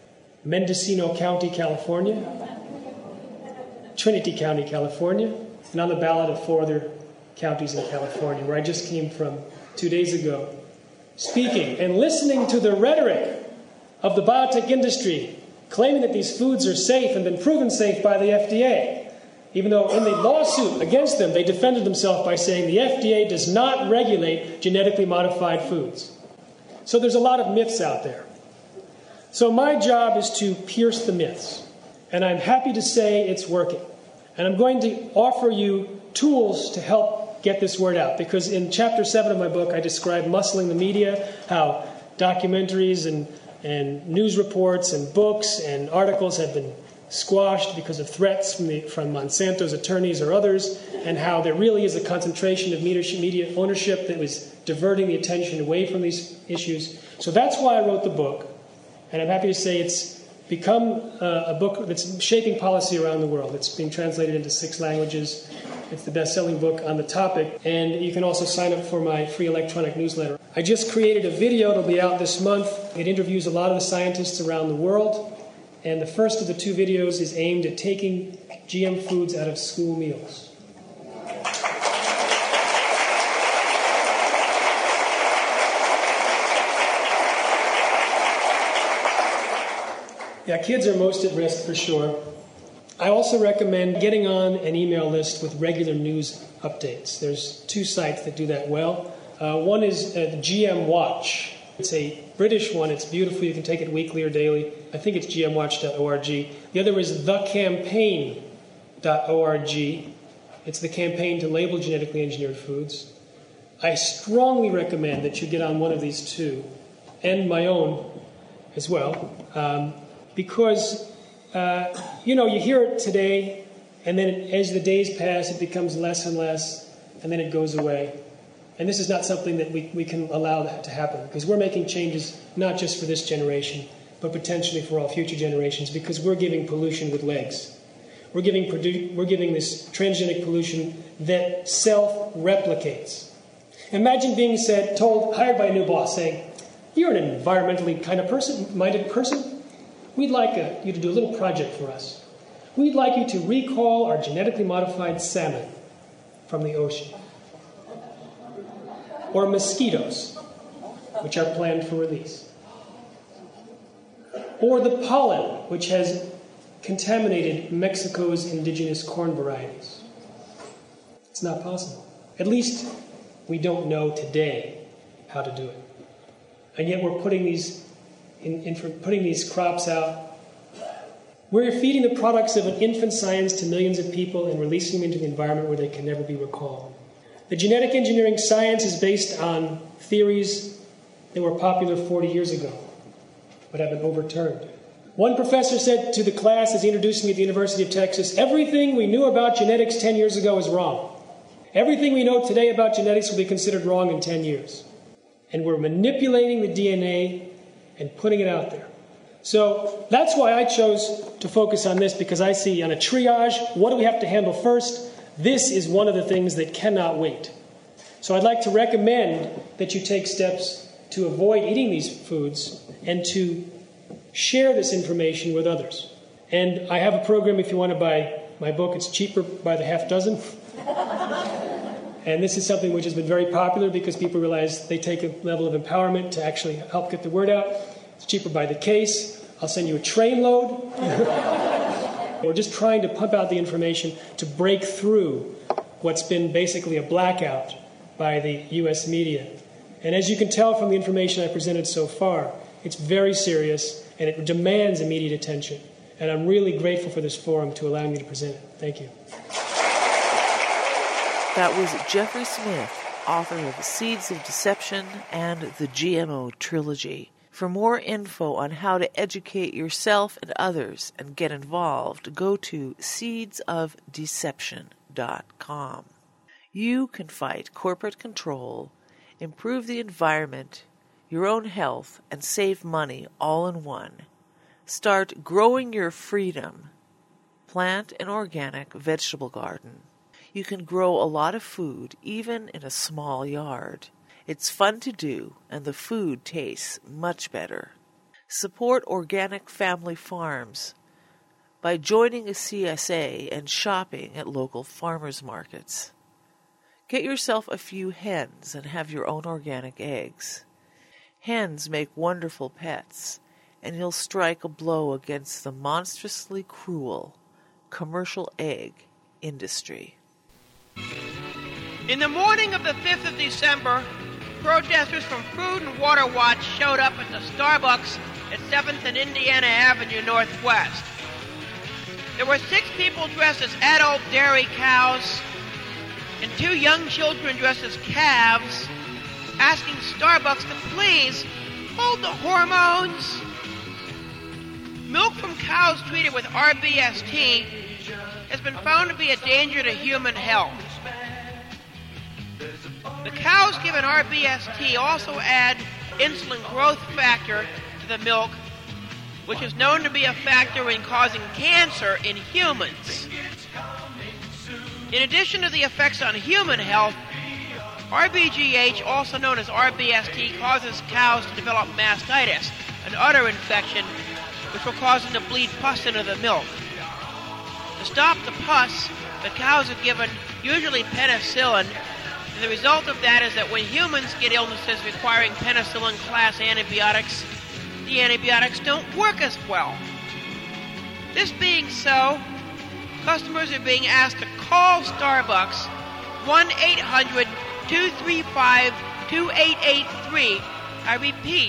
Mendocino County, California, Trinity County, California, and on the ballot of 4 other counties in California, where I just came from 2 days ago, speaking and listening to the rhetoric of the biotech industry, claiming that these foods are safe and been proven safe by the FDA, even though in the lawsuit against them, they defended themselves by saying the FDA does not regulate genetically modified foods. So there's a lot of myths out there. So my job is to pierce the myths, and I'm happy to say it's working. And I'm going to offer you tools to help get this word out, because in Chapter 7 of my book, I describe muscling the media, how documentaries and news reports and books and articles have been squashed because of threats from Monsanto's attorneys or others, and how there really is a concentration of media ownership that was diverting the attention away from these issues. So that's why I wrote the book, and I'm happy to say it's become a book that's shaping policy around the world. It's being translated into 6 languages. It's the best-selling book on the topic, and you can also sign up for my free electronic newsletter. I just created a video that'll be out this month. It interviews a lot of the scientists around the world, and the first of the 2 videos is aimed at taking GM foods out of school meals. Yeah, kids are most at risk for sure. I also recommend getting on an email list with regular news updates. There's 2 sites that do that well. One is GM Watch. It's a British one. It's beautiful. You can take it weekly or daily. I think it's gmwatch.org. The other is thecampaign.org. It's the campaign to label genetically engineered foods. I strongly recommend that you get on one of these 2, and my own as well, because you hear it today, and then as the days pass, it becomes less and less, and then it goes away. And this is not something that we can allow that to happen, because we're making changes not just for this generation, but potentially for all future generations, because we're giving pollution with legs. We're giving this transgenic pollution that self-replicates. Imagine being hired by a new boss, saying, "You're an environmentally minded person. We'd like you to do a little project for us. We'd like you to recall our genetically modified salmon from the ocean, or mosquitoes, which are planned for release, or the pollen, which has contaminated Mexico's indigenous corn varieties." It's not possible. At least we don't know today how to do it. And yet we're putting these crops out. We're feeding the products of an infant science to millions of people and releasing them into the environment where they can never be recalled. The genetic engineering science is based on theories that were popular 40 years ago, but have been overturned. One professor said to the class as he introduced me at the University of Texas, "Everything we knew about genetics 10 years ago is wrong. Everything we know today about genetics will be considered wrong in 10 years. And we're manipulating the DNA and putting it out there." So that's why I chose to focus on this, because I see on a triage, what do we have to handle first? This is one of the things that cannot wait. So I'd like to recommend that you take steps to avoid eating these foods and to share this information with others. And I have a program if you want to buy my book. It's cheaper by the half dozen. And this is something which has been very popular because people realize they take a level of empowerment to actually help get the word out. It's cheaper by the case. I'll send you a train load. We're just trying to pump out the information to break through what's been basically a blackout by the U.S. media. And as you can tell from the information I presented so far, it's very serious and it demands immediate attention. And I'm really grateful for this forum to allow me to present it. Thank you. That was Jeffrey Smith, author of Seeds of Deception and the GMO Trilogy. For more info on how to educate yourself and others and get involved, go to seedsofdeception.com. You can fight corporate control, improve the environment, your own health, and save money all in one. Start growing your freedom. Plant an organic vegetable garden. You can grow a lot of food, even in a small yard. It's fun to do, and the food tastes much better. Support organic family farms by joining a CSA and shopping at local farmers markets. Get yourself a few hens and have your own organic eggs. Hens make wonderful pets, and you'll strike a blow against the monstrously cruel commercial egg industry. In the morning of the 5th of December, protesters from Food and Water Watch showed up at the Starbucks at 7th and Indiana Avenue Northwest. There were 6 people dressed as adult dairy cows and 2 young children dressed as calves, asking Starbucks to please hold the hormones. Milk from cows treated with RBST has been found to be a danger to human health. The cows given RBST also add insulin growth factor to the milk, which is known to be a factor in causing cancer in humans. In addition to the effects on human health, RBGH, also known as RBST, causes cows to develop mastitis, an udder infection, which will cause them to bleed pus into the milk. To stop the pus, the cows are given usually penicillin, and the result of that is that when humans get illnesses requiring penicillin-class antibiotics, the antibiotics don't work as well. This being so, customers are being asked to call Starbucks 1-800-235-2883. I repeat,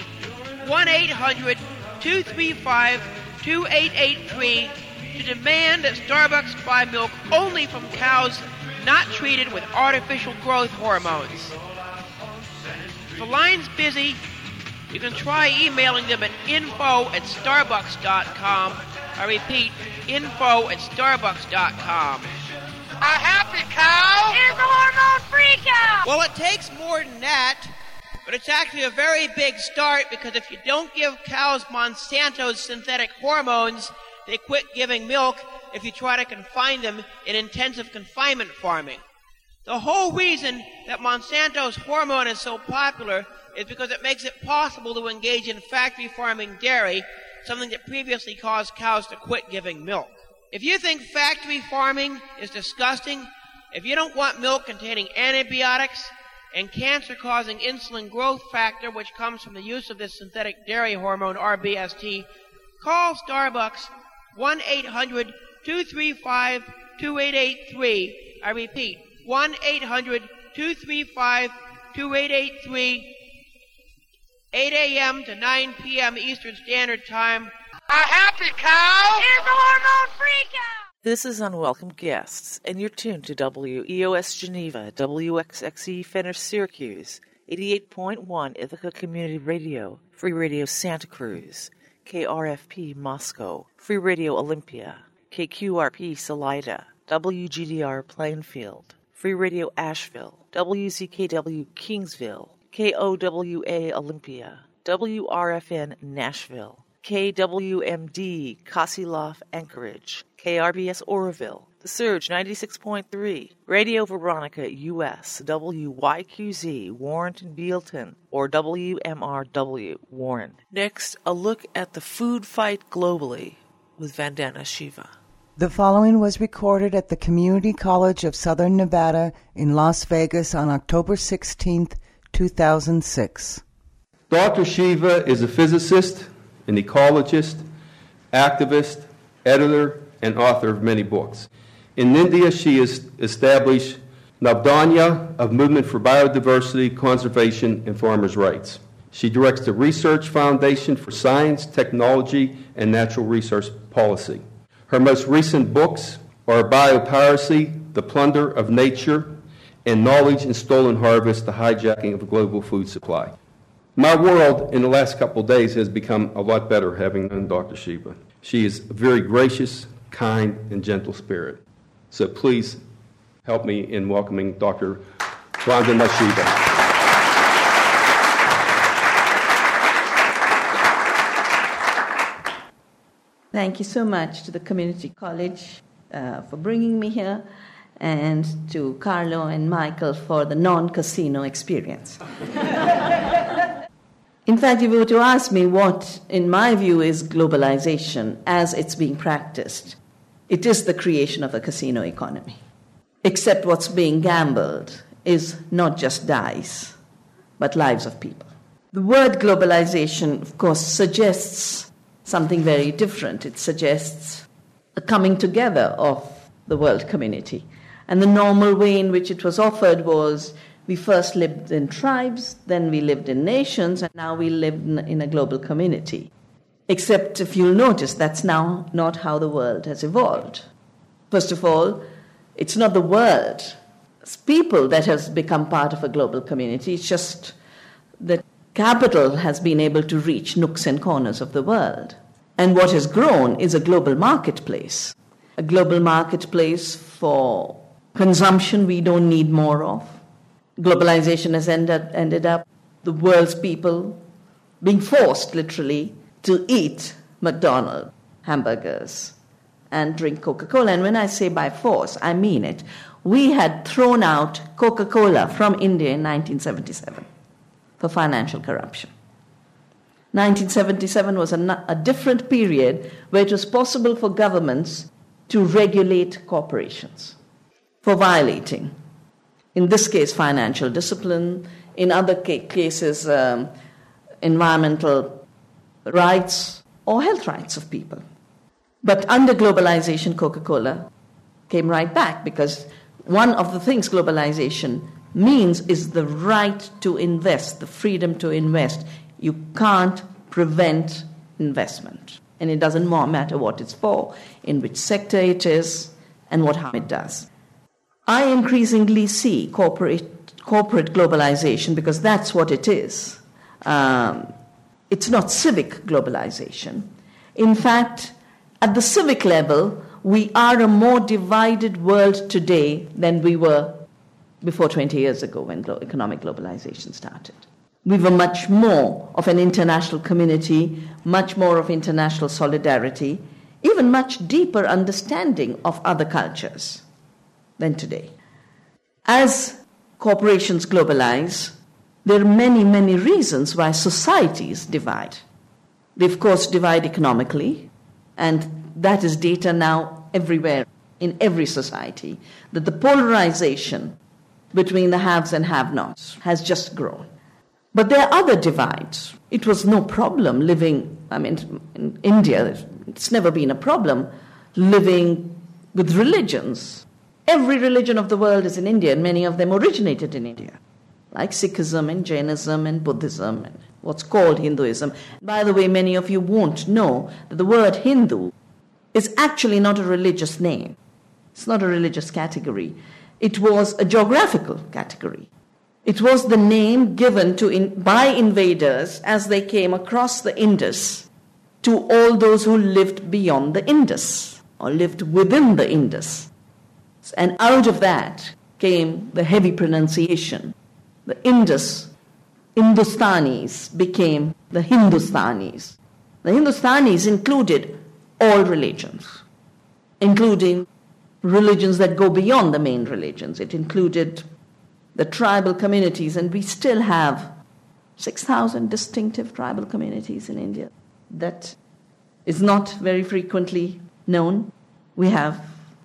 1-800-235-2883 to demand that Starbucks buy milk only from cows not treated with artificial growth hormones. If the line's busy, you can try emailing them at info@starbucks.com. I repeat, info@starbucks.com. A happy cow is a hormone-free cow. Well, it takes more than that, but it's actually a very big start, because if you don't give cows Monsanto's synthetic hormones, they quit giving milk if you try to confine them in intensive confinement farming. The whole reason that Monsanto's hormone is so popular is because it makes it possible to engage in factory farming dairy, something that previously caused cows to quit giving milk. If you think factory farming is disgusting, if you don't want milk containing antibiotics and cancer-causing insulin growth factor, which comes from the use of this synthetic dairy hormone RBST, call Starbucks 1-800-235-2883. I repeat, 1-800-235-2883, 8 a.m. to 9 p.m. Eastern Standard Time. A happy cow is a hormone-free cow. This is Unwelcome Guests, and you're tuned to WEOS Geneva, WXXE Fenner Syracuse, 88.1 Ithaca Community Radio, Free Radio Santa Cruz, KRFP Moscow, Free Radio Olympia, KQRP Salida, WGDR Plainfield, Free Radio Asheville, WZKW Kingsville, KOWA Olympia, WRFN Nashville, KWMD Kasilof Anchorage, KRBS Oroville, The Surge 96.3, Radio Veronica US, WYQZ Warrenton Bealton, or WMRW Warren. Next, a look at the food fight globally with Vandana Shiva. The following was recorded at the Community College of Southern Nevada in Las Vegas on October 16, 2006. Dr. Shiva is a physicist, an ecologist, activist, editor, and author of many books. In India, she has established Navdanya, a movement for biodiversity, conservation, and farmers' rights. She directs the Research Foundation for Science, Technology, and Natural Resource Policy. Her most recent books are Biopiracy, The Plunder of Nature, and Knowledge and Stolen Harvest, The Hijacking of the Global Food Supply. My world in the last couple of days has become a lot better having known Dr. Shiva. She is a very gracious, kind, and gentle spirit. So please help me in welcoming Dr. Vandana Shiva. Thank you so much to the Community College for bringing me here, and to Carlo and Michael for the non-casino experience. In fact, if you were to ask me what, in my view, is globalization as it's being practiced, it is the creation of a casino economy. Except what's being gambled is not just dice, but lives of people. The word globalization, of course, suggests something very different. It suggests a coming together of the world community. And the normal way in which it was offered was we first lived in tribes, then we lived in nations, and now we live in a global community. Except if you'll notice, that's now not how the world has evolved. First of all, it's not the world, it's people that has become part of a global community. It's just that capital has been able to reach nooks and corners of the world. And what has grown is a global marketplace for consumption we don't need more of. Globalization has ended up the world's people being forced, literally, to eat McDonald's hamburgers and drink Coca-Cola. And when I say by force, I mean it. We had thrown out Coca-Cola from India in 1977 for financial corruption. 1977 was a different period where it was possible for governments to regulate corporations for violating, in this case, financial discipline, in other cases, environmental rights or health rights of people. But under globalization, Coca-Cola came right back, because one of the things globalization means is the right to invest, the freedom to invest. You can't prevent investment. And it doesn't matter what it's for, in which sector it is, and what harm it does. I increasingly see corporate globalization, because that's what it is. It's not civic globalization. In fact, at the civic level, we are a more divided world today than we were before 20 years ago when economic globalization started. We were much more of an international community, much more of international solidarity, even much deeper understanding of other cultures than today. As corporations globalize, there are many, many reasons why societies divide. They, of course, divide economically, and that is data now everywhere, in every society, that the polarization between the haves and have-nots has just grown. But there are other divides. It was no problem living, in India, it's never been a problem living with religions. Every religion of the world is in India, and many of them originated in India, like Sikhism and Jainism and Buddhism and what's called Hinduism. By the way, many of you won't know that the word Hindu is actually not a religious name. It's not a religious category. It was a geographical category. It was the name given by invaders as they came across the Indus to all those who lived beyond the Indus or lived within the Indus. And out of that came the heavy pronunciation. The Hindustanis became the Hindustanis. The Hindustanis included all religions, including religions that go beyond the main religions. It included the tribal communities, and we still have 6,000 distinctive tribal communities in India. That is not very frequently known. We have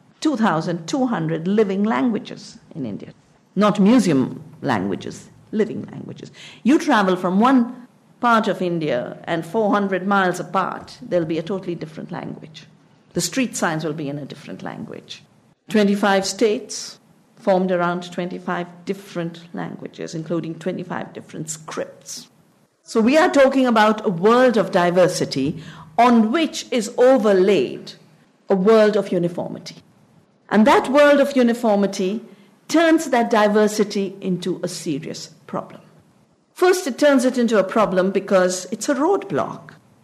2,200 living languages in India. Not museum languages, living languages. You travel from one part of India and 400 miles apart, there'll be a totally different language. The street signs will be in a different language. 25 states formed around 25 different languages, including 25 different scripts. So we are talking about a world of diversity on which is overlaid a world of uniformity. And that world of uniformity turns that diversity into a serious problem. First, it turns it into a problem because it's a roadblock.